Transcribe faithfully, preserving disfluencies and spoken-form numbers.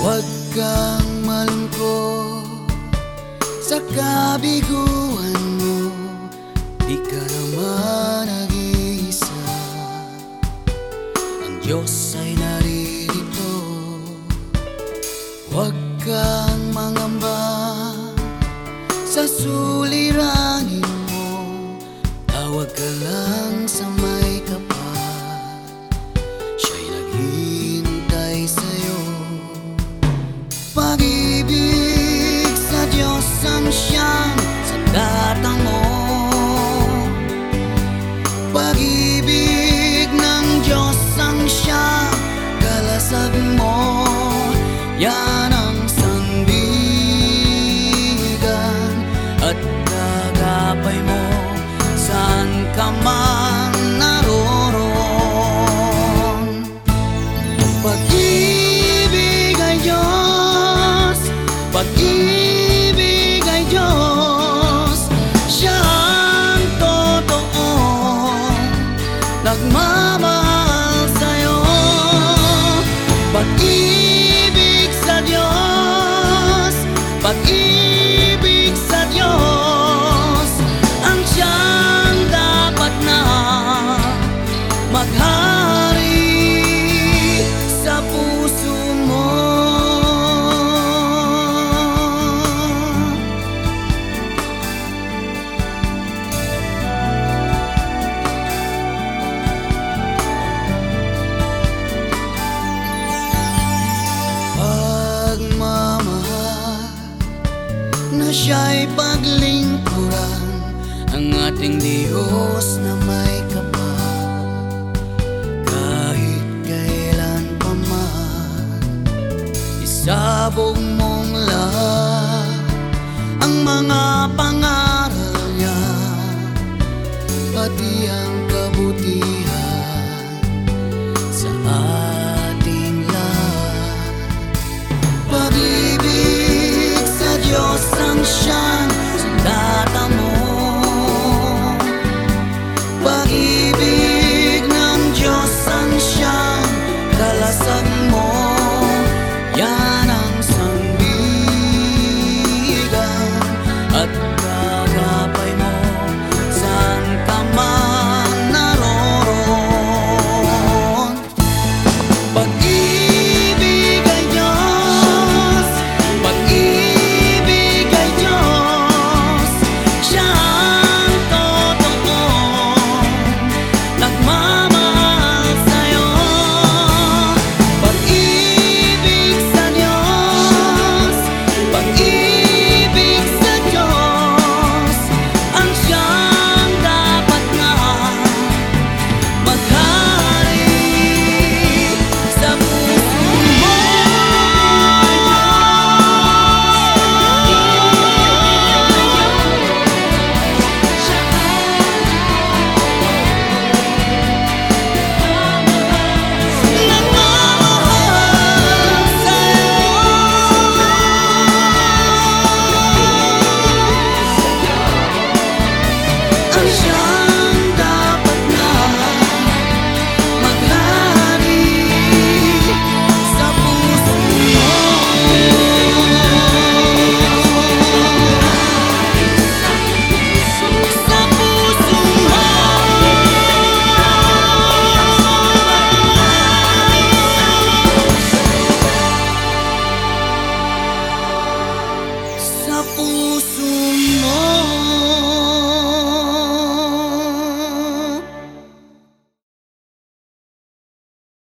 Huwag kang malungkot sa kabiguan mo, di ka naman nag-iisa. Ang Diyos ay naririto. Huwag kang mangamba sa suliranin mo, tawag ka lang sa may kapal, siya'y naghihintay sa'yo. Pag-ibig sa Diyos ang siyang sandata mo. Pag-ibig ng Diyos ang siyang kalasag mo. Yan ang sandigan at kagapay mo saan ka man naroon. Pag-ibig ay Diyos, pag-ibig ay Diyos, siya ang totoong nagmamahal sa'yo. Pag-ibig sa Diyos, pag-ibig sa Diyos, ang siyang dapat na maghari sa puso mo. Na siya'y paglingkuran ang ating Diyos na may kapal. Kahit kailan pa man, isabog mong lahat ang mga pangaral niya, pati ang